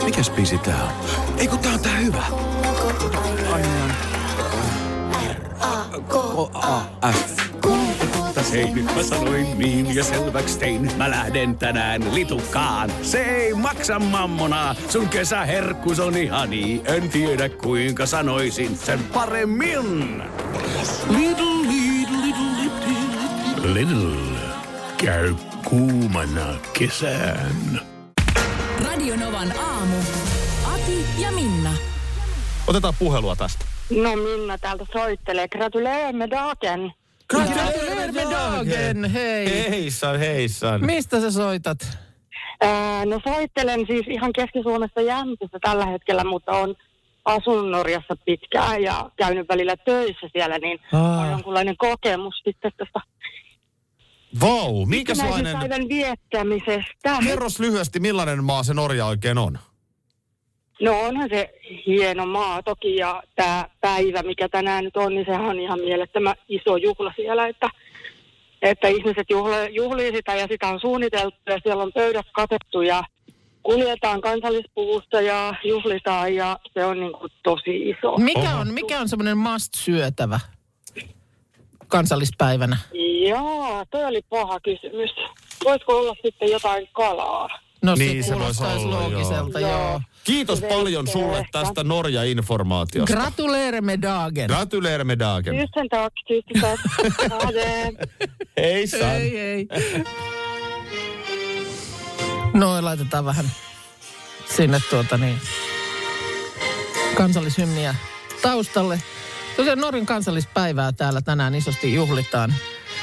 Mikäs biisi tää on? Ei kun tää on tää hyvä. R-A-K-A-F. Hei, nyt mä sanoin niin ja selväks tein. Mä lähden tänään litukaan. Se ei maksa mammonaa. Sun kesäherkkus on ihani. En tiedä kuinka sanoisin sen paremmin. Lidl. Käy kuumana kesään. Radionovan aamu. Ati ja Minna. Otetaan puhelua tästä. No Minna täältä soittelee. Gratuleemme dagen. Gratuleemme dagen, hei. Heissan. Mistä sä soitat? No soittelen siis ihan Keski-Suomessa Jämsässä tällä hetkellä, mutta on asunut Norjassa pitkään ja käynyt välillä töissä siellä, niin on jonkunlainen kokemus sitten tästä Vau, minkälainen... päivän viettämisestä. Kerros lyhyesti, millainen maa se Norja oikein on? No onhan se hieno maa toki, ja tämä päivä, mikä tänään nyt on, niin sehän on ihan mielettömän iso juhla siellä, että ihmiset juhlii sitä ja sitä on suunniteltu ja siellä on pöydät katettu ja kuljetaan kansallispuvussa ja juhlitaan ja se on niin kuin tosi iso. Mikä on semmoinen must-syötävä kansallispäivänä? Joo, toi oli paha kysymys. Voisiko olla sitten jotain kalaa? No Niin, se se voisi kuulostaisi olla, loogiselta, joo. joo. Kiitos paljon sulle tästä Norja-informaatiosta. Gratuleeremme dagen. Gratuleeremme dagen. Tusen tack. Heissan. Hei. Noin, laitetaan vähän sinne kansallishymniä taustalle. Tosiaan Norjan kansallispäivää täällä tänään isosti juhlitaan.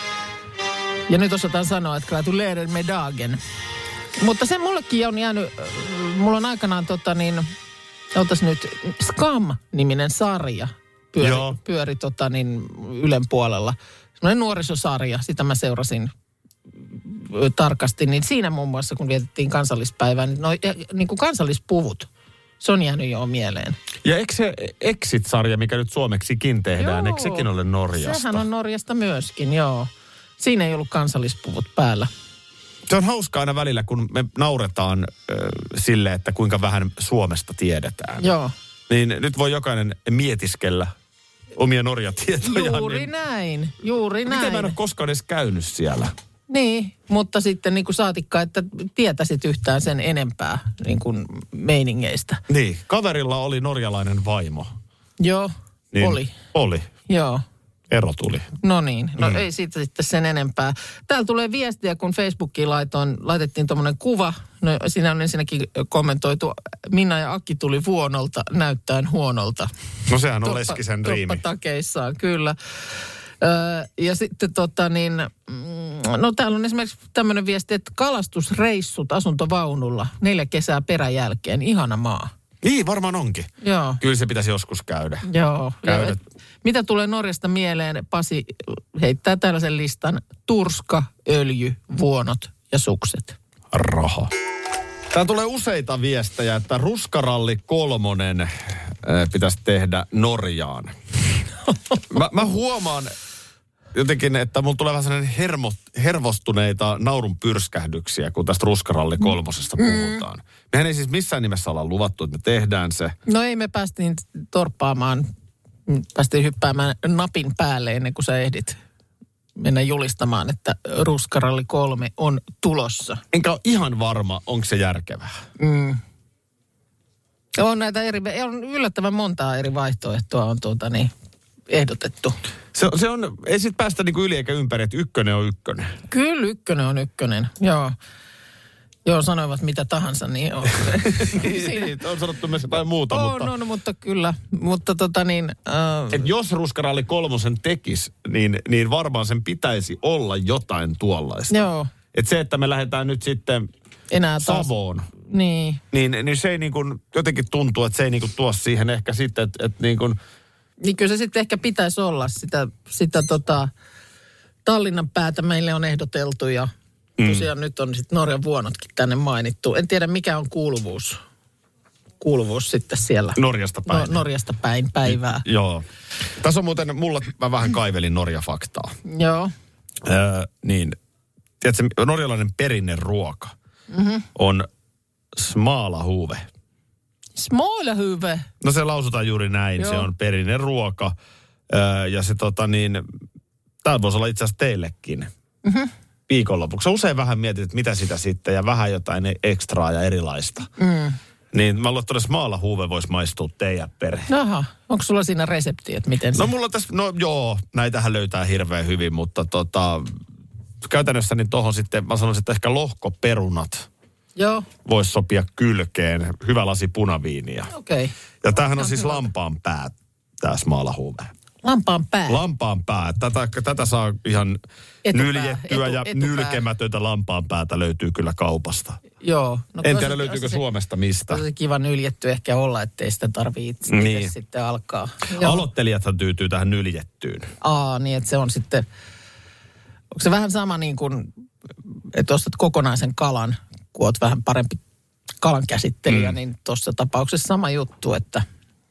Ja nyt osataan sanoa, että gratuleeremme dagen. Mutta se mullekin on jäänyt, mulla on aikanaan otas nyt Skam-niminen sarja pyöri Ylen puolella. Semmoinen nuorisosarja, sitä mä seurasin tarkasti. Niin siinä muun muassa, kun vietettiin kansallispäivää, niin kuin kansallispuvut, se on jäänyt jo mieleen. Ja eikö se Exit-sarja, mikä nyt suomeksikin tehdään, eikö sekin ole Norjasta? Sehän on Norjasta myöskin, joo. Siinä ei ollut kansallispuvut päällä. Se on hauskaa aina välillä, kun me nauretaan sille, että kuinka vähän Suomesta tiedetään. Joo. Niin nyt voi jokainen mietiskellä omia Norja-tietojaan. Juuri näin. Miten mä en ole koskaan edes käynyt siellä? Niin, mutta sitten niin kuin saatikka, että tietäisit yhtään sen enempää niin kuin meiningeistä. Niin, kaverilla oli norjalainen vaimo. Joo, niin, Oli. Joo. Ero tuli. No niin, ei siitä sitten sen enempää. Täällä tulee viestiä, kun Facebookiin laitettiin tuommoinen kuva. No siinä on ensinnäkin kommentoitu, Minna ja Akki tuli vuonolta näyttäen huonolta. No sehän on Leskisen riimi. Toppatakeissaan, kyllä. Ja sitten no täällä on esimerkiksi tämmöinen viesti, että kalastusreissut asuntovaunulla 4 kesää peräjälkeen, ihana maa. Niin, varmaan onkin. Joo. Kyllä se pitäisi joskus käydä. Joo. Mitä tulee Norjasta mieleen? Pasi heittää tällaisen listan: turska, öljy, vuonot ja sukset. Raha. Täällä tulee useita viestejä, että Ruskaralli 3 pitäisi tehdä Norjaan. Mä huomaan jotenkin, että mulla tulee vähän sellainen hervostuneita naurun pyrskähdyksiä, kun tästä Ruskaralli 3 puhutaan. Mehän ei siis missään nimessä olla luvattu, että me tehdään se. No ei, me päästiin hyppäämään napin päälle ennen kuin sä ehdit mennä julistamaan, että Ruskaralli 3 on tulossa. Enkä ole ihan varma, onko se järkevää. On on yllättävän montaa eri vaihtoehtoa on ehdotettu. Se on, ei sit päästä niinku yli eikä ympäri, että 1 on 1. Kyllä 1 on 1, joo. Joo, sanoivat mitä tahansa, niin on. On sanottu myös jotain muuta, mutta kyllä. Mutta Et jos Ruskaralli 3 tekisi, niin varmaan sen pitäisi olla jotain tuollaista. Joo. Että se, että me lähdetään nyt sitten enää Savoon. Niin se ei niin kuin, jotenkin tuntuu, että se ei niin kuin tuo siihen ehkä sitten, että niin kuin... Niin kyllä se sitten ehkä pitäisi olla sitä Tallinnan päätä meille on ehdoteltu ja tosiaan nyt on sitten Norjan vuonotkin tänne mainittu. En tiedä mikä on kuuluvuus sitten siellä. Norjasta päin. Norjasta päin päivää. Joo. Tässä on muuten, mä vähän kaivelin Norja-faktaa. Joo. Niin, tiedätkö, norjalainen perinneruoka on smalahuve. Smålahuve. No se lausutaan juuri näin. Joo. Se on perinnen ruoka. Ja se tää voisi olla itse asiassa teillekin. Mm-hmm. Viikonlopuksi. Sä usein vähän mietit, että mitä sitä sitten ja vähän jotain ekstraa ja erilaista. Niin mä luulen, että smaalahuve voisi maistua teidän perheen. Aha, onko sulla siinä resepti, että miten se? No mulla tässä, näitähän löytää hirveän hyvin, mutta käytännössä niin tohon sitten, mä sanoisin, että ehkä lohkoperunat Joo. voisi sopia kylkeen. Hyvä lasi punaviiniä. Okei. Okay. Ja tämähän on siis lampaan pää, tää smaalahuve. Lampaan pää. Lampaan pää. Tätä saa ihan nyljettyä ja etupää. nylkemätöntä lampaan päätä löytyy kyllä kaupasta. Joo. No, En tiedä löytyykö Suomesta mistä. Se kiva nyljetty ehkä olla, ettei sitä tarvitse Niin. sitten alkaa. Aloittelijathan tyytyy tähän nyljettyyn. Niin että se on sitten, onko se vähän sama niin kuin, että ostat kokonaisen kalan, kun oot vähän parempi kalan käsittelijä, niin tuossa tapauksessa sama juttu, että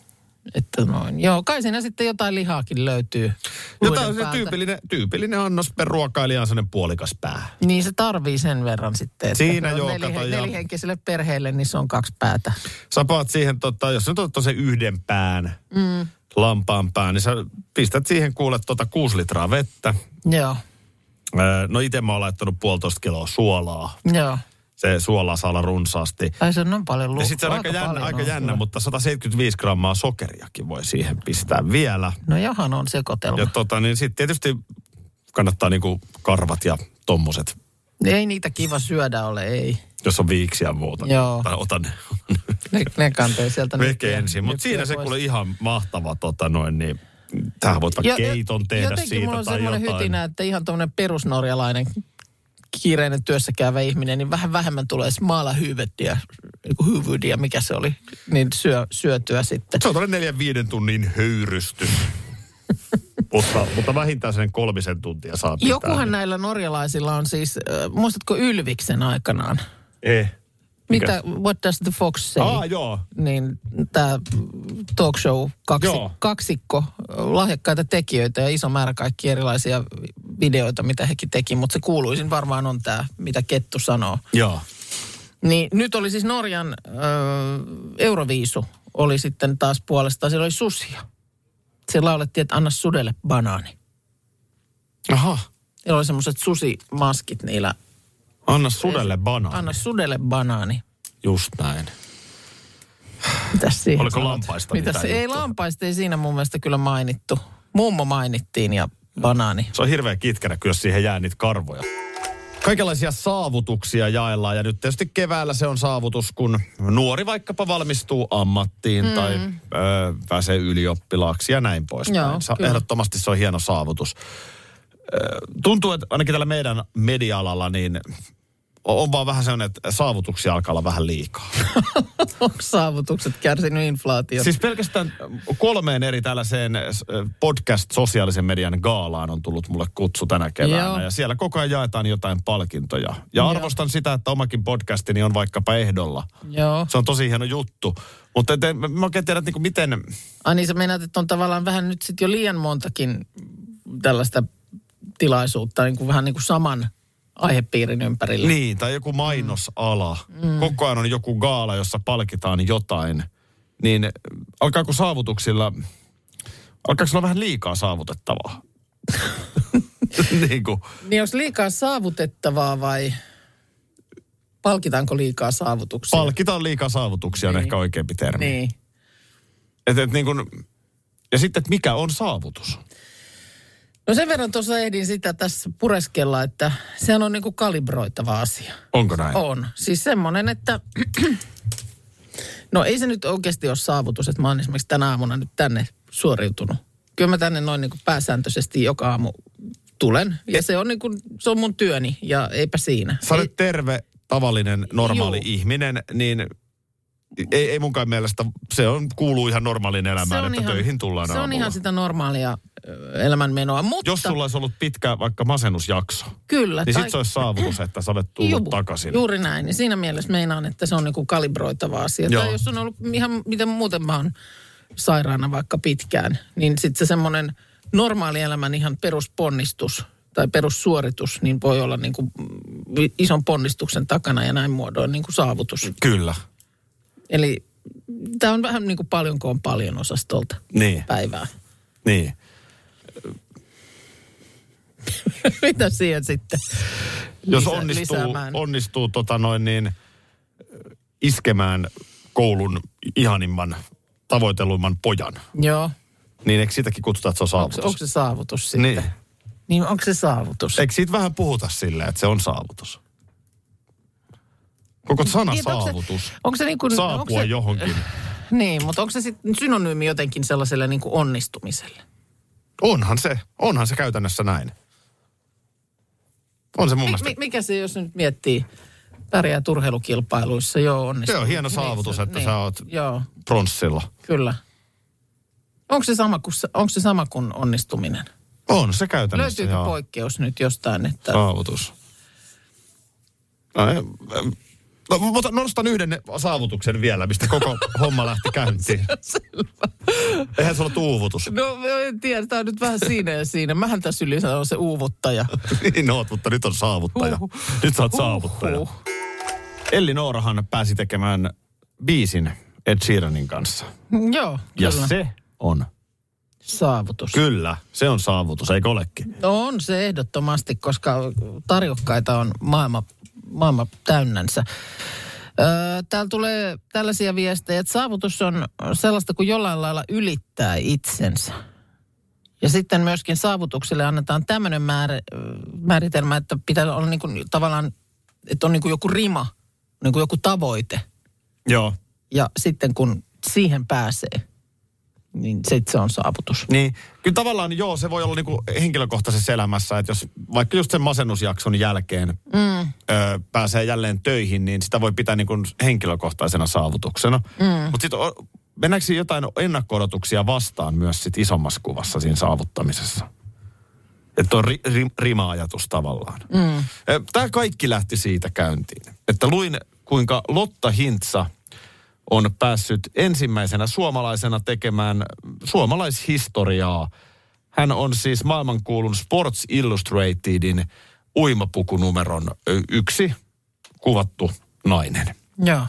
noin. Joo, kai siinä sitten jotain lihaakin löytyy. Jotain se tyypillinen annos per ruokailija on sellainen puolikas pää. Niin se tarvii sen verran sitten. Että siinä joo, kato. Nelihenkiselle perheelle, niin se on 2 päätä. Sä paat siihen, jos nyt otat sen 1 pään, lampaan pään, niin sä pistät siihen 6 litraa vettä. Joo. No itse mä oon laittanut 1,5 kiloa suolaa. Joo. Se suolaa saa olla runsaasti. Ai se on noin paljon Ja sitten se on aika jännä, mutta 175 grammaa sokeriakin voi siihen pistää vielä. No johan on sekoitelma. Ja niin sitten tietysti kannattaa niinku karvat ja tommoset. Ei niitä kiva syödä ole, ei. Jos on viiksiä muuta. Joo. Tai otan Ne kantee sieltä. veke ensin. Mutta siinä se kuule ihan mahtava niin tähän voit vaikka keiton tehdä siitä tai jotain. Jotenkin mulla on semmoinen hytinä, että ihan tommoinen perusnorjalainen kiireinen työssä käyvä ihminen, niin vähän vähemmän tulee smaalahyvettiä, hyvydiä, mikä se oli, niin syötyä sitten. Se on tuollainen 4-5 tunnin höyrystys. mutta vähintään sen 3 tuntia saa pitää. Jokuhan näillä norjalaisilla on siis, muistatko Ylviksen aikanaan? Mitä, What Does the Fox Say? Joo. Niin tämä talk show kaksikko, lahjakkaita tekijöitä ja iso määrä kaikki erilaisia videoita, mitä hekin teki, mutta se kuuluisin varmaan on tämä, mitä Kettu sanoo. Joo. Niin nyt oli siis Norjan Euroviisu, oli sitten taas puolestaan, siellä oli susia. Siellä laulettiin, että anna sudelle banaani. Aha. Siellä oli semmoiset susimaskit niillä. Anna sudelle banaani. Anna sudelle banaani. Just näin. Mitäs siihen oliko sanot? lampaista Ei lampaista, ei siinä mun mielestä kyllä mainittu. Mummo mainittiin ja banaani. Se on hirveä kitkerä, kun jos siihen jää niitä karvoja. Kaikenlaisia saavutuksia jaellaan ja nyt tietysti keväällä se on saavutus, kun nuori vaikkapa valmistuu ammattiin tai pääsee ylioppilaaksi ja näin poispäin. Ehdottomasti se on hieno saavutus. Tuntuu, että ainakin tällä meidän media-alalla niin on vaan vähän sellainen, että saavutuksia alkaa olla vähän liikaa. Onko saavutukset kärsinyt inflaatiota? Siis pelkästään 3 eri tällaiseen podcast-sosiaalisen median gaalaan on tullut mulle kutsu tänä keväänä. Joo. Ja siellä koko ajan jaetaan jotain palkintoja. Ja arvostan sitä, että omakin podcastini on vaikkapa ehdolla. Joo. Se on tosi hieno juttu. Mutta mä oikein tiedän, että miten... Niin sä meinaat, että on tavallaan vähän nyt sitten jo liian montakin tällaista tilaisuutta, niin kuin vähän niin kuin saman aihepiirin ympärillä. Niin, tai joku mainosala. Koko ajan on joku gaala, jossa palkitaan jotain. Niin alkaako saavutuksilla, alkaako olla vähän liikaa saavutettavaa? Niin jos liikaa saavutettavaa vai palkitaanko liikaa saavutuksia? Palkitaan liikaa saavutuksia on ehkä oikeampi termi. Niin. Ja sitten, että mikä on saavutus? No sen verran tuossa ehdin sitä tässä pureskella, että sehän on niinku kalibroitava asia. Onko näin? On. Siis semmoinen, että no ei se nyt oikeasti ole saavutus, että mä oon esimerkiksi tänä aamuna nyt tänne suoriutunut. Kyllä mä tänne noin niinku pääsääntöisesti joka aamu tulen. Ja se on niinku, se on mun työni ja eipä siinä. Sä olet terve, tavallinen, normaali ihminen, niin ei munkaan mielestä, kuuluu ihan normaaliin elämään, että töihin tullaan aamulla. Se on ihan sitä normaalia elämänmenoa, mutta... Jos sulla olisi ollut pitkä vaikka masennusjakso, kyllä, niin sitten se olisi saavutus, että sä olet tullut takaisin. Juuri näin, niin siinä mielessä meinaan, että se on niinku kalibroitava asia. Tai jos on ollut ihan, miten muuten mä oon sairaana vaikka pitkään, niin sitten se semmoinen normaali elämän ihan perusponnistus tai perussuoritus, niin voi olla niinku ison ponnistuksen takana ja näin muodoin niinku saavutus. Kyllä. Eli tämä on vähän niin kuin paljonko on paljon osastolta päivää. Niin. Mitä siihen sitten Jos onnistuu iskemään koulun ihanimman, tavoitelluimman pojan. Joo. Niin eikö siitäkin kutsuta, että se on saavutus? Onko se saavutus sitten? Niin onko se saavutus? Eikö siitä vähän puhuta silleen, että se on saavutus? Koko sana saavutus. Onko se niin kuin, saapua johonkin. Niin, mutta onko se sitten synonyymi jotenkin sellaiselle niin kuin onnistumiselle? Onhan se käytännössä näin. On se mun mielestä. Mikä se, jos nyt miettii, pärjää urheilukilpailuissa, onnistuu. Se on hieno saavutus, että sä oot pronssilla. Kyllä. Onko se sama kuin onnistuminen? On se käytännössä. Löytyykö poikkeus nyt jostain? Että... Saavutus. Mutta nostan yhden saavutuksen vielä, mistä koko homma lähti käyntiin. Eihän se ole uuvutus. No en tiedä, tämä on nyt vähän siinä ja siinä. Mähän tässä yleensä on se uuvuttaja. Niin oot, mutta nyt on saavuttaja. Nyt sä oot saavuttaja. Elli Noorahan pääsi tekemään biisin Ed Sheeranin kanssa. Joo, ja kyllä. Se on saavutus. Kyllä, se on saavutus, eikö olekin? No on se ehdottomasti, koska tarjokkaita on maailma täynnänsä. Täällä tulee tällaisia viestejä, että saavutus on sellaista, kun jollain lailla ylittää itsensä. Ja sitten myöskin saavutukselle annetaan tämmöinen määritelmä, että pitää olla niin kuin, tavallaan, että on niin kuin joku rima, niin kuin joku tavoite. Joo. Ja sitten kun siihen pääsee, niin se on saavutus. Niin, kyllä tavallaan se voi olla niinku henkilökohtaisessa elämässä, että jos vaikka just sen masennusjakson jälkeen pääsee jälleen töihin, niin sitä voi pitää niinku henkilökohtaisena saavutuksena. Mutta sitten mennäänkö jotain ennakko-odotuksia vastaan myös sit isommassa kuvassa siinä saavuttamisessa? Että on rima-ajatus tavallaan. Tämä kaikki lähti siitä käyntiin, että luin kuinka Lotta Hintsa on päässyt ensimmäisenä suomalaisena tekemään suomalaishistoriaa. Hän on siis maailmankuulun Sports Illustratedin uimapukunumeron 1 kuvattu nainen. Joo.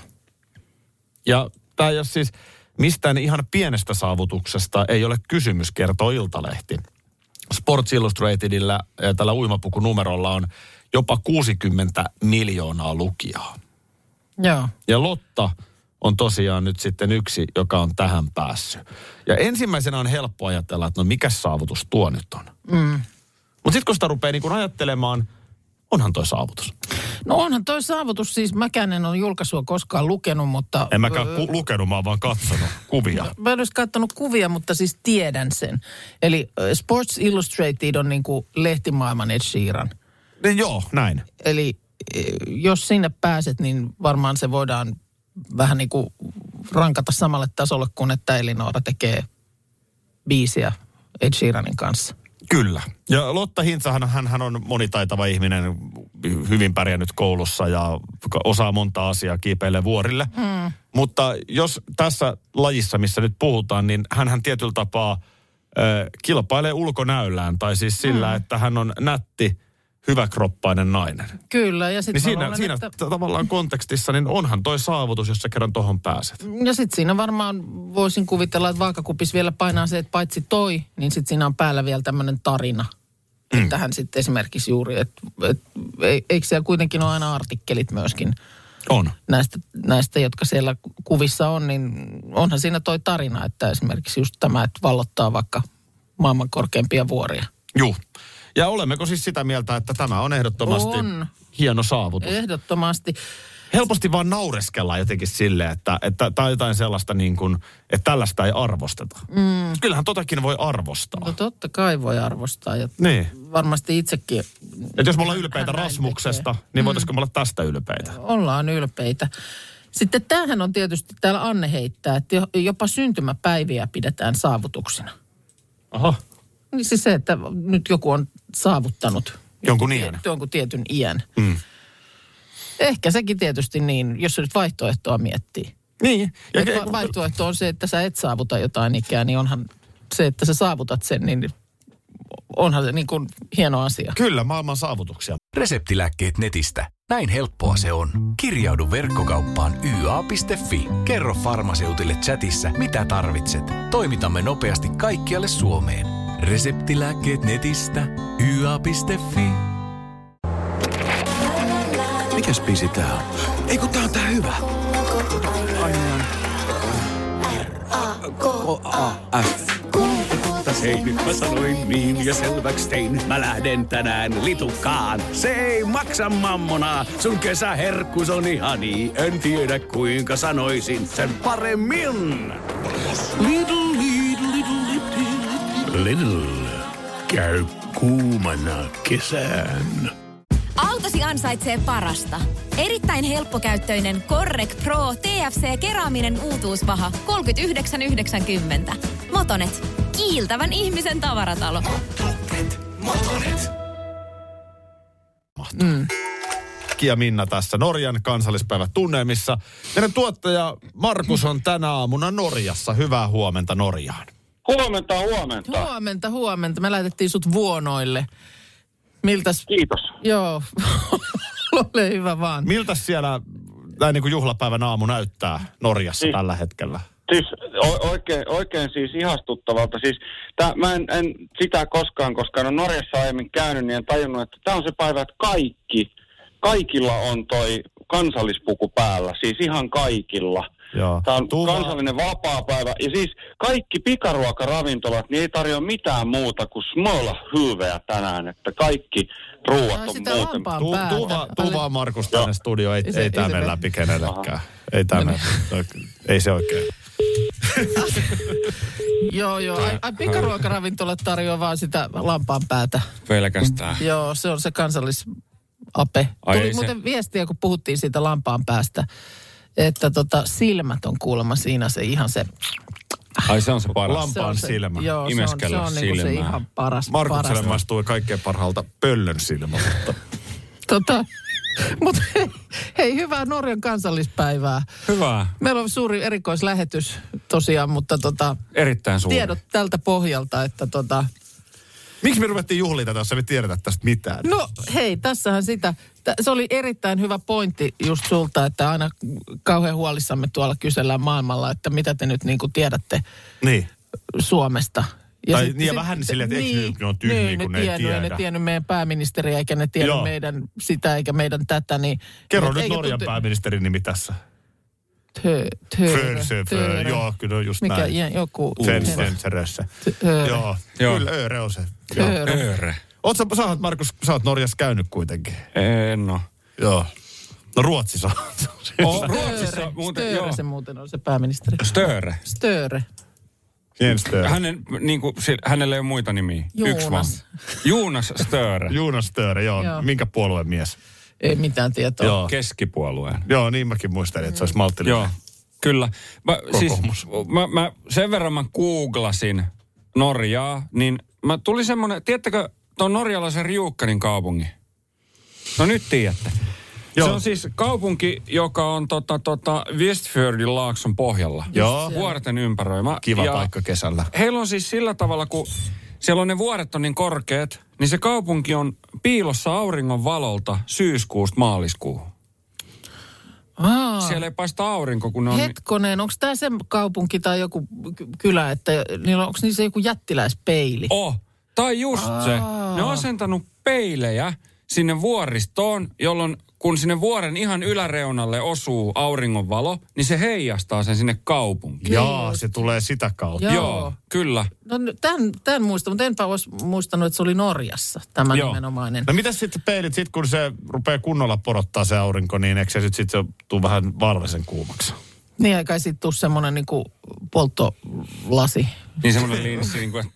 Ja tämä jos siis mistään ihan pienestä saavutuksesta ei ole kysymys, kertoo Iltalehti. Sports Illustratedillä tällä uimapukunumerolla on jopa 60 miljoonaa lukijaa. Joo. Ja Lotta on tosiaan nyt sitten yksi, joka on tähän päässyt. Ja ensimmäisenä on helppo ajatella, että no mikä saavutus tuo nyt on. Mutta sitten kun sitä rupeaa niin kun ajattelemaan, onhan toi saavutus. No onhan toi saavutus, siis mäkään en ole julkaisua koskaan lukenut, mutta... En mäkään lukenut, mä oon vaan katsonut kuvia. Mä en olisi katsonut kuvia, mutta siis tiedän sen. Eli Sports Illustrated on niin kuin lehtimaailman Ed Sheeran. Joo, näin. Eli jos sinne pääset, niin varmaan se voidaan vähän niin kuin rankata samalle tasolle kuin että Elli Noora tekee biisiä Ed Sheeranin kanssa. Kyllä. Ja Lotta Hintsahan, hän on monitaitava ihminen, hyvin pärjännyt koulussa ja osaa monta asiaa, kiipeilee vuorille. Mutta jos tässä lajissa, missä nyt puhutaan, niin hänhän tietyllä tapaa kilpailee ulkonäöllään. Tai siis sillä, että hän on nätti, hyväkroppainen nainen. Kyllä, ja sitten niin siinä tavallaan kontekstissa, niin onhan toi saavutus, jos sä kerran tohon pääset. Ja sitten siinä varmaan voisin kuvitella, että vaakakupissa vielä painaa se, että paitsi toi, niin sitten siinä on päällä vielä tämmöinen tarina. Että hän sitten esimerkiksi juuri, että eikö siellä kuitenkin ole aina artikkelit myöskin? On. Näistä, jotka siellä kuvissa on, niin onhan siinä toi tarina, että esimerkiksi just tämä, että vallottaa vaikka maailman korkeimpia vuoria. Juu. Ja olemmeko siis sitä mieltä, että tämä on ehdottomasti hieno saavutus? Ehdottomasti. Helposti vaan naureskellaan jotenkin silleen, että tämä on jotain sellaista niin kuin, että tällaista ei arvosteta. Kyllähän totakin voi arvostaa. No totta kai voi arvostaa ja niin. Varmasti itsekin. Että jos me ollaan ylpeitä Rasmuksesta, niin voitaisiko me olla tästä ylpeitä? Ollaan ylpeitä. Sitten tämähän on tietysti, täällä Anne heittää, että jopa syntymäpäiviä pidetään saavutuksina. Aha. Niin siis se, että nyt joku on saavuttanut jonkun tietyn iän. Ehkä sekin tietysti niin, jos se nyt vaihtoehtoa miettii. Niin. Ja vaihtoehto on se, että sä et saavuta jotain ikää, niin onhan se, että sä saavutat sen, niin onhan se niin kuin hieno asia. Kyllä, maailman saavutuksia. Reseptilääkkeet netistä. Näin helppoa se on. Kirjaudu verkkokauppaan YA.fi. Kerro farmaseutille chatissa, mitä tarvitset. Toimitamme nopeasti kaikkialle Suomeen. Reseptilääkkeet netistä. YA.fi. Mikäs biisi tää on? Ei kun tää on tää hyvä. R-A-K-A-F. Hei, nyt mä sanoin niin ja selväks tein. Mä lähden tänään litukaan. Se ei maksa mammonaa. Sun kesäherkkus on ihani. En tiedä kuinka sanoisin sen paremmin. Lidl. Käy kuumana kesän. Autosi ansaitsee parasta. Erittäin helppokäyttöinen Correc Pro TFC-keraaminen uutuuspaha 39,90. Motonet. Kiiltävän ihmisen tavaratalo. Motonet. Ja Minna tässä Norjan kansallispäivät tunnelmissa. Meidän tuottaja Markus on tänä aamuna Norjassa. Hyvää huomenta Norjaan. Huomenta. Me lähetettiin sut vuonoille. Miltäs? Kiitos. Joo, ole hyvä vaan. Miltäs siellä näin niin kuin juhlapäivän aamu näyttää Norjassa tällä hetkellä? Siis oikein siis ihastuttavalta. Siis mä en sitä koskaan, koska en Norjassa aiemmin käynyt, niin en tajunnut, että tämä on se päivä, että kaikilla on toi kansallispuku päällä. Siis ihan kaikilla. Joo. Tämä on kansallinen vapaapäivä. Ja siis kaikki pikaruokaravintolat, niin ei tarjoa mitään muuta kuin smola-hyyveä tänään. Että kaikki ruuat on muuten. Tuu vaan Markus tänne studioon. Ei tämä mene läpi kenellekään. Ei se oikein. Joo. Ai pikaruokaravintolat tarjoaa vaan sitä lampaan päätä. Pelkästään. Joo, se on se kansallisape. Tuli muuten viestiä, kun puhuttiin siitä lampaan päästä, että silmät on kuulemma siinä se ihan se... Ai se on se paras. Lampaan silmä. Joo, imeskellä se on niinku se ihan paras. Markukselle maistuu kaikkein parhaalta pöllön silmä, mutta... Mutta hei, hyvää Norjan kansallispäivää. Hyvää. Meillä on suuri erikoislähetys tosiaan, mutta erittäin suuri. Tiedot tältä pohjalta, että Miksi me ruvettiin juhliin tätä, jos me tiedetä tästä mitään? No hei, tässähän sitä. Se oli erittäin hyvä pointti just sulta, että aina kauhean huolissamme tuolla kysellään maailmalla, että mitä te nyt niin kuin tiedätte Suomesta. Ja vähän silleen, että eikö ne on tyhmiä, kun ne ei tiedä. Ei ne tiennyt meidän pääministeriä, eikä ne tiennyt meidän sitä, eikä meidän tätä. Niin, kerro nyt Norjan pääministerin nimi tässä. Töre. Joo, kyllä on just mikä, näin. Joku... Senserössä. Joo, kyllä Öre on se. Öre. Markus, sä oot Norjassa käynyt kuitenkin. En oo. Joo. No Ruotsissa. Ruotsissa muuten, Störe se muuten on se pääministeri. Störe. Hänellä ei ole muita nimiä. Yksi vaan. Jonas Störe. Jonas Störe, joo. Minkä puolueen mies? Ei mitään tietoa. Joo. Keskipuolueen. Joo, niin mäkin muistelin, että se olisi maltillinen. Joo, kyllä. Mä sen verran mä googlasin Norjaa, niin tuli semmoinen, tiedättekö tuon norjalaisen Rjuukkanin kaupungin? No nyt tiedätte. Joo. Se on siis kaupunki, joka on Westfjordin laakson pohjalla. Joo. Vuorten ympäröimä. Kiva paikka kesällä. Heillä on siis sillä tavalla, kun siellä on ne vuoret on niin korkeat, niin se kaupunki on piilossa auringon valolta syyskuusta maaliskuuhun. Siellä ei paista aurinko, kun ne on... Hetkonen, onko tämä se kaupunki tai joku kylä, että onko niissä joku jättiläispeili? Tai just se. Ne on asentanut peilejä sinne vuoristoon, jolloin kun sinne vuoren ihan yläreunalle osuu auringonvalo, niin se heijastaa sen sinne kaupunkiin. Jaa, se tulee sitä kautta. Joo, kyllä. No tämän muistan, mutta enpä olisi muistanut, että se oli Norjassa, tämä nimenomainen. No mitäs sitten peilit, kun se rupeaa kunnolla porottaa se aurinko, niin eikö se sitten tuu vähän valvesen kuumaksi? Niin, eikä sitten tuu semmoinen niinku polttolasi. Niin semmoinen linssi, niin kuin...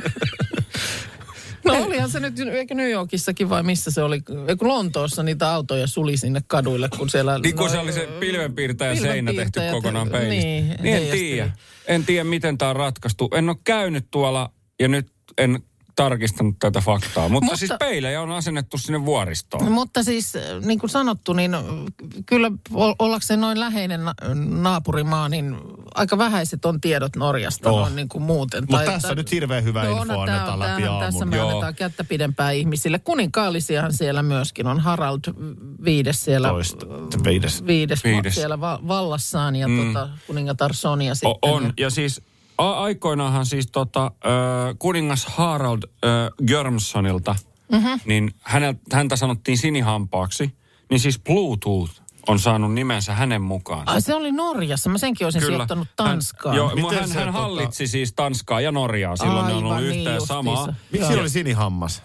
No olihan se nyt, eikö New Yorkissakin vai missä se oli? Eikö Lontoossa niitä autoja suli sinne kaduille, kun siellä... Niin kun se oli se pilvenpiirtäjä seinä tehty kokonaan peilistä. Niin en tiedä, miten tämä on ratkaistu. En ole käynyt tuolla ja nyt en tarkistanut tätä faktaa. Mutta siis peilejä on asennettu sinne vuoristoon. Mutta siis, niin kuin sanottu, niin kyllä ollakseen noin läheinen naapurimaa, niin aika vähäiset on tiedot Norjasta noin niin kuin muuten. Mutta tässä nyt hirveän hyvä info annetaan läpi aamun. Tässä me annetaan kättä pidempää ihmisille. Kuninkaallisiahan siellä myöskin on. Harald viides siellä. Viides. Siellä vallassaan ja kuningatar Sonja sitten. On, ja siis aikoinaanhan siis kuningas Harald Görmssonilta, niin häntä sanottiin sinihampaaksi, niin siis Bluetooth on saanut nimensä hänen mukaan. Se oli Norjassa. Mä senkin olisin sijoittanut Tanskaan. Hän hallitsi siis Tanskaa ja Norjaa. Silloin ne on ollut yhteen samaa. Miksi siinä oli sinihammas?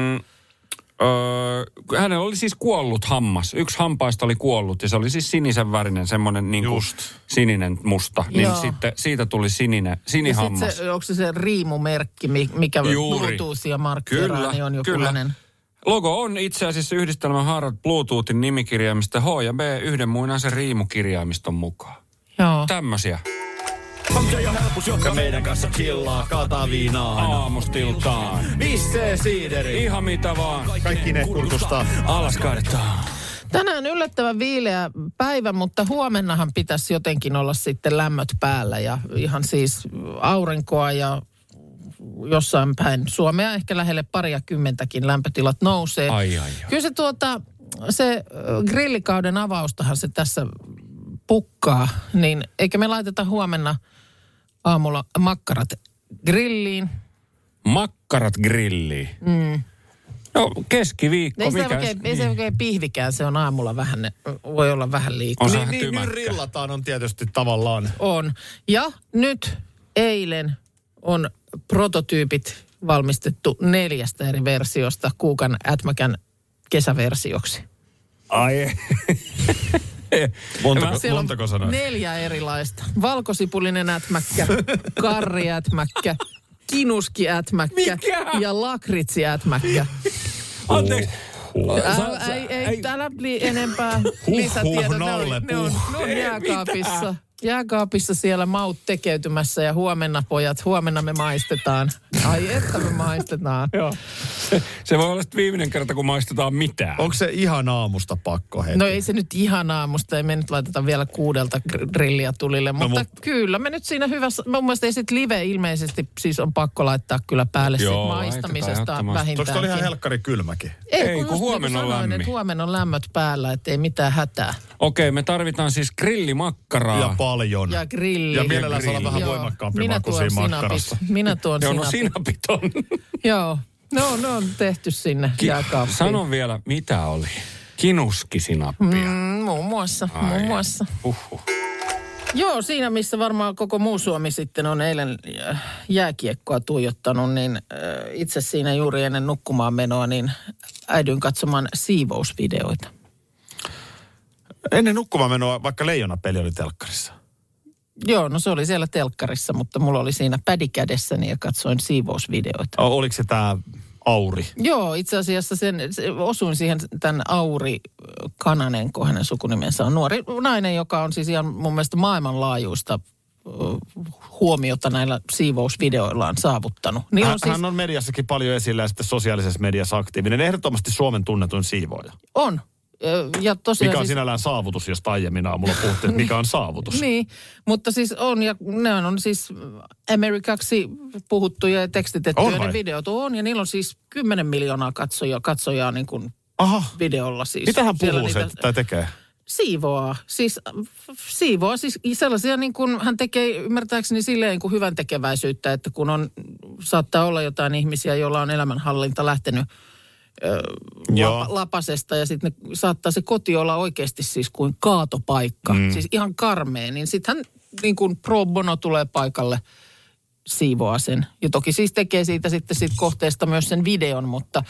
Hänellä oli siis kuollut hammas. Yksi hampaista oli kuollut ja se oli siis sinisen värinen, semmoinen niin kuin sininen musta. Niin sitten siitä tuli sinihammas. Onko se riimumerkki, mikä Bluetooth ja markkeraa, niin on jokinlainen? Logo on itse asiassa yhdistelmä Harald Bluetoothin nimikirjaimista H ja B yhden muinaisen riimukirjaimiston mukaan. Joo. Tämmösiä. Hanke ja helpus, joka meidän kanssa chillaa, kaataa viinaa aamustiltaan. Vissee siideri. Ihan mitä vaan. Kaikki ne kurkusta. Alas kaadetaan. Tänään yllättävän viileä päivä, mutta huomennahan pitäisi jotenkin olla sitten lämmöt päällä ja ihan siis aurinkoa ja jossain päin Suomea ehkä lähelle 20 lämpötilat nousee. Ai. Kyllä se grillikauden avaustahan se tässä pukkaa, niin eikä me laiteta huomenna aamulla makkarat grilliin. Makkarat grilliin? No keskiviikko. Ei se oikein pihvikään, se on aamulla vähän, voi olla vähän liikaa. Niin rillataan on tietysti tavallaan. On. Ja nyt eilen on prototyypit valmistettu 4 eri versiosta Kuukan Ätmäkän kesäversioksi. Ai. Montako sanaa? 4 erilaista. Valkosipulinen ätmäkkä, karriätmäkkä, kinuskiätmäkkä ja lakritsiätmäkkä. Anteeksi. Ei täällä enempää lisätiedot. Ne on jääkaapissa. Jääkaapissa siellä maut tekeytymässä ja huomenna me maistetaan. Ai että me maistetaan. Joo. Se voi olla viimeinen kerta, kun maistetaan mitään. Onko se ihan aamusta pakko heti? No ei se nyt ihan aamusta, ei me nyt laiteta vielä 6 grilliä tulille, mutta kyllä me nyt siinä hyvässä, mun mielestä ei sit live ilmeisesti siis on pakko laittaa kyllä päälle siitä maistamisesta vähintäänkin. Onko se oli ihan helkkari kylmäkin? Ei kun huomenna on lämmin. Että huomenna on lämmöt päällä, ettei mitään hätää. Okei, me tarvitaan siis grillimakkaraa. Ja paljon. Ja grilli. Ja mielellään saa olla vähän voimakkaampi maku siinä makkarassa. Minä tuon sinapit. Joo, no sinapit on. Joo, no ne on tehty sinne jääkaappiin. Sano vielä, mitä oli? Kinuskisinappia. Muun muassa. Joo, siinä missä varmaan koko muu Suomi sitten on eilen jääkiekkoa tuijottanut, niin itse siinä juuri ennen nukkumaan menoa, niin äidyin katsomaan siivousvideoita. Ennen nukkumaan menoa, vaikka Leijona-peli oli telkkarissa. Joo, no se oli siellä telkkarissa, mutta mulla oli siinä pädi kädessäni ja katsoin siivousvideoita. Oliko se tämä Auri? Joo, itse asiassa osuin siihen tämän Auri Kananenko, hänen sukunimensä on nuori nainen, joka on siis ihan mun mielestä maailmanlaajuista huomiota näillä siivousvideoillaan saavuttanut. Niin hän on mediassakin paljon esillä ja sitten sosiaalisessa mediassa aktiivinen. Ehdottomasti Suomen tunnetuin siivooja. On. Ja tosiaan mikä on sinällään saavutus, jos aiemmin aamulla puhuttiin, että mikä on saavutus. Niin, mutta siis on, ja ne on siis Amerikaksi puhuttuja ja tekstitettyjä ne videot on, ja niillä on siis 10 miljoonaa katsojaa niin kuin videolla siis. Mitä hän puhuu tai tekee? Siivoaa siis sellaisia niin kuin hän tekee ymmärtääkseni silleen niin kuin hyvän tekeväisyyttä, että kun saattaa olla jotain ihmisiä, joilla on elämänhallinta lähtenyt lapasesta ja sitten saattaa se koti olla oikeasti siis kuin kaatopaikka, siis ihan karmea, niin sitten hän niin kuin pro bono tulee paikalle siivoaa sen. Ja toki siis tekee siitä kohteesta myös sen videon, mutta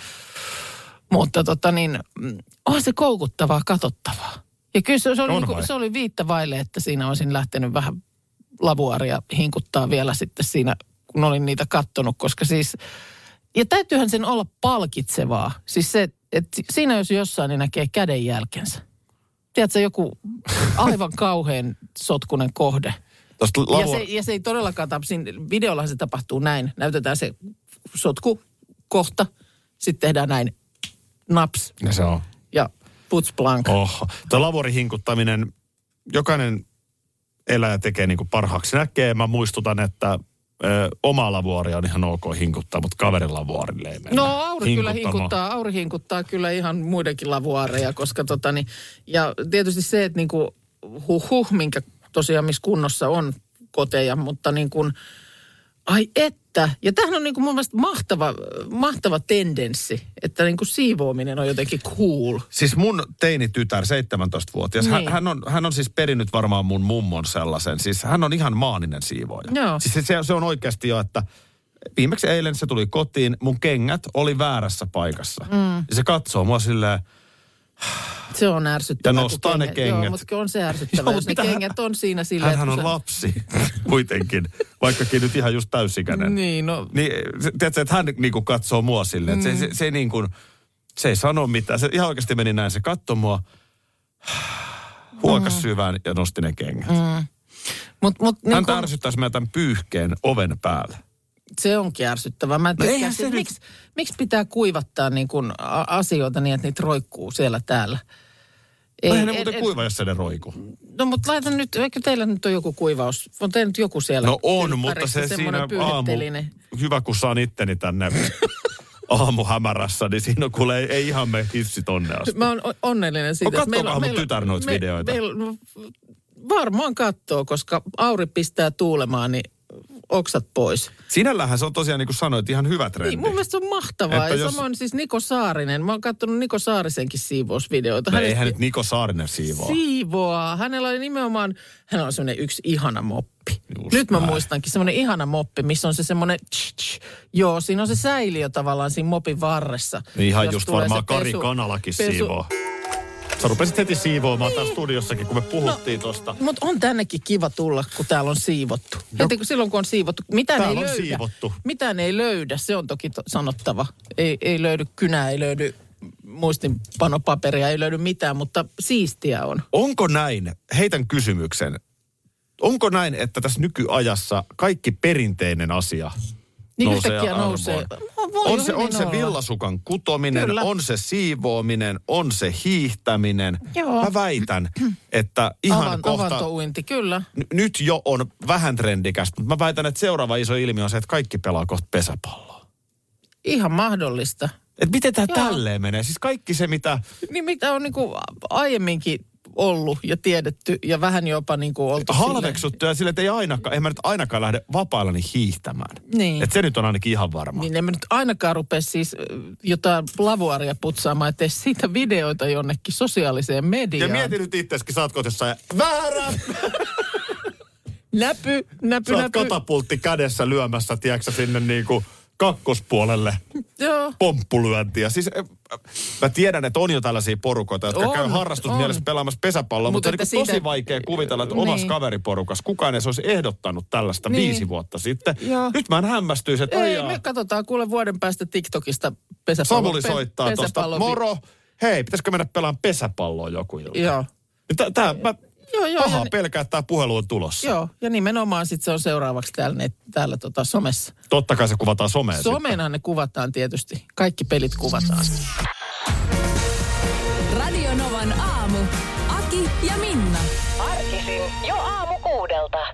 onhan se koukuttavaa, katsottavaa. Ja kyllä se oli viittavaille, että siinä olisin lähtenyt vähän lavuaria hinkuttaa vielä sitten siinä, kun olin niitä kattonut, koska siis ja täytyyhän sen olla palkitsevaa. Siis se, että siinä jos jossain niin näkee kädenjälkensä. Tiedätkö, joku aivan kauhean sotkunen kohde. Ja se ei todellakaan videollahan se tapahtuu näin. Näytetään se sotku kohta, sitten tehdään näin naps. Ja se on. Ja puts blank. Tuo lavorihinkuttaminen, jokainen elää ja tekee niin kuin parhaaksi näkee. Mä muistutan, että oma lavuori on ihan ok hinkuttaa, mutta kaverin lavuorille ei mennä. No Auri kyllä hinkuttaa. Auri hinkuttaa kyllä ihan muidenkin lavuaareja, koska ja tietysti se, että niinku minkä tosiaan missä kunnossa on koteja, mutta niin kuin, ai että. Ja tämähän on niin kuin mun mielestä mahtava tendenssi, että niin kuin siivoaminen on jotenkin cool. Siis mun teinitytär, 17-vuotias, niin. hän on siis perinnyt varmaan mun mummon sellaisen. Siis hän on ihan maaninen siivooja. Joo. Siis se on oikeasti jo, että viimeksi eilen se tuli kotiin, mun kengät oli väärässä paikassa. Ja se katsoo mua silleen... Se on ärsyttävää. Ja nostaa ne kengät. Joo, mutta on se ärsyttävää, jos ne kengät on siinä silleen. Hänhän on lapsi kuitenkin, vaikkakin nyt ihan just täysikäinen. Niin, no. Niin, tiedätkö, että hän niinku katsoo mua silleen, että se ei niin kuin, se ei sano mitään. Se ihan oikeasti meni näin, se katsoi mua, huokas syvään ja nosti ne kengät. Hän ärsyttäisi meidän tämän pyyhkeen oven päälle. Se onkin ärsyttävää. Mä en tykkää, miksi pitää kuivattaa niin kuin asioita niin, että niitä roikkuu siellä täällä. Eihän ne muuten kuiva, jos se ne roiku. No mutta laitan nyt, eikö teillä nyt ole joku kuivaus? On teillä nyt joku siellä? No on, mutta se siinä hyvä kun saan itteni tänne aamuhämärässä, niin siinä kuule ei ihan mene hissi tonne asti. Mä oon onnellinen siitä. Katsokohan mun tytär noita videoita? Varmaan katsoo, koska Auri pistää tuulemaan, niin oksat pois. Sinällähän se on tosiaan, niin kuin sanoit, ihan hyvä trendi. Niin, mun mielestä se on mahtavaa. Että ja samoin siis Niko Saarinen. Mä oon katsonut Niko Saarisenkin siivousvideoita. No eihän nyt Niko Saarinen siivoa. Siivoaa. Hänellä oli nimenomaan, hänellä on semmoinen yksi ihana moppi. Just nyt mä muistankin, semmoinen ihana moppi, missä on se semmoinen joo, siinä on se säiliö tavallaan siinä mopin varressa. Niin ihan just varmaan Kari Kanalakin siivoo. Sä rupesit heti siivoamaan täällä studiossakin, kun me puhuttiin tosta. Mutta on tännekin kiva tulla, kun täällä on siivottu. Heti silloin, kun on siivottu. Mitään ei löydä, se on toki sanottava. Ei löydy kynää, ei löydy muistinpanopaperia, ei löydy mitään, mutta siistiä on. Onko näin, heitän kysymyksen, onko näin, että tässä nykyajassa kaikki perinteinen asia niin yhtäkkiä nousee. On se villasukan kutominen, kyllä. On se siivoaminen, on se hiihtäminen. Joo. Mä väitän, että ihan kohta... Avantouinti, kyllä. Nyt jo on vähän trendikästä, mutta mä väitän, että seuraava iso ilmiö on se, että kaikki pelaa kohta pesäpalloa. Ihan mahdollista. Että miten tää tälleen menee? Siis kaikki se, mitä... Niin mitä on niinku aiemminkin ollut ja tiedetty ja vähän jopa niin kuin oltu halveksuttu ja sille, että ei mä nyt ainakaan lähde vapaillani hiihtämään. Niin. Että se nyt on ainakin ihan varma. Niin, en mä nyt ainakaan rupea siis jotain lavuaria putsaamaan, ettei siitä videoita jonnekin sosiaaliseen mediaan. Ja mieti nyt itseäskin, sä oot kotissa ja väärä! Näpy. Sä oot katapultti kädessä lyömässä, tiedätkö sinne niinku kakkospuolelle pomppulyöntiä. Siis mä tiedän, että on jo tällaisia porukoita, jotka käy harrastusmielessä pelaamassa pesäpalloa, mutta on siitä... tosi vaikea kuvitella, että omassa kaveriporukassa kukaan edes olisi ehdottanut tällaista 5 vuotta sitten. Joo. Nyt mä en hämmästyisi, että me katsotaan kuule vuoden päästä TikTokista pesäpalloa. Samuli soittaa tuosta, moro, hei, pitäisikö mennä pelaamaan pesäpalloa joku ilta? Joo. Pahaa pelkää, että tämä puhelu on tulossa. Joo, ja nimenomaan sitten se on seuraavaksi täällä somessa. Totta kai se kuvataan someen. Someenhan ne kuvataan tietysti. Kaikki pelit kuvataan. Radio Novan aamu. Aki ja Minna. Arkisin jo 6:00.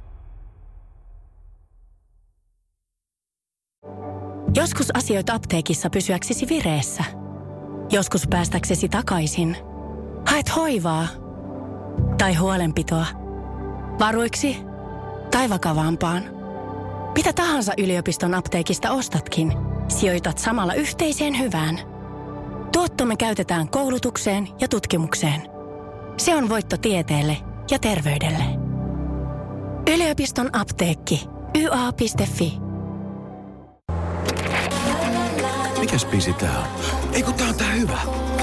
Joskus asioit apteekissa pysyäksesi vireessä. Joskus päästäksesi takaisin. Haet hoivaa. Tai huolenpitoa. Varuiksi tai vakavampaan. Mitä tahansa yliopiston apteekista ostatkin, sijoitat samalla yhteiseen hyvään. Tuottomme käytetään koulutukseen ja tutkimukseen. Se on voitto tieteelle ja terveydelle. Yliopiston apteekki. YA.fi. Mikäs biisi tää on? Ei kun tää on tää hyvä.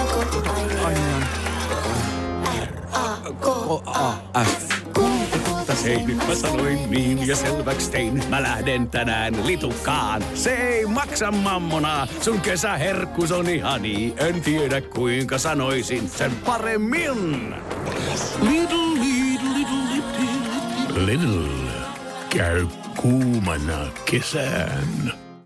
R-A-K-A-F. Hei, nyt mä sanoin niin ja selväks tein. Mä lähden tänään litukaan. Se ei maksa mammonaa. Sun kesäherkkus on ihani. En tiedä kuinka sanoisin sen paremmin. Lidl käy kuumana kesään.